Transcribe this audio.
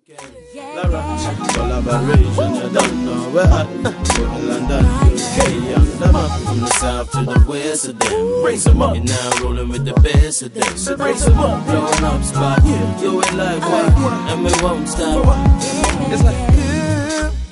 Collaboration, you don't know we're hot. London, UK, and them up from the south to the west of them. Raise them up. You're now rolling with the best of them. So raise them up. Blowing up spot. Do it like what? And we won't stop. It's like,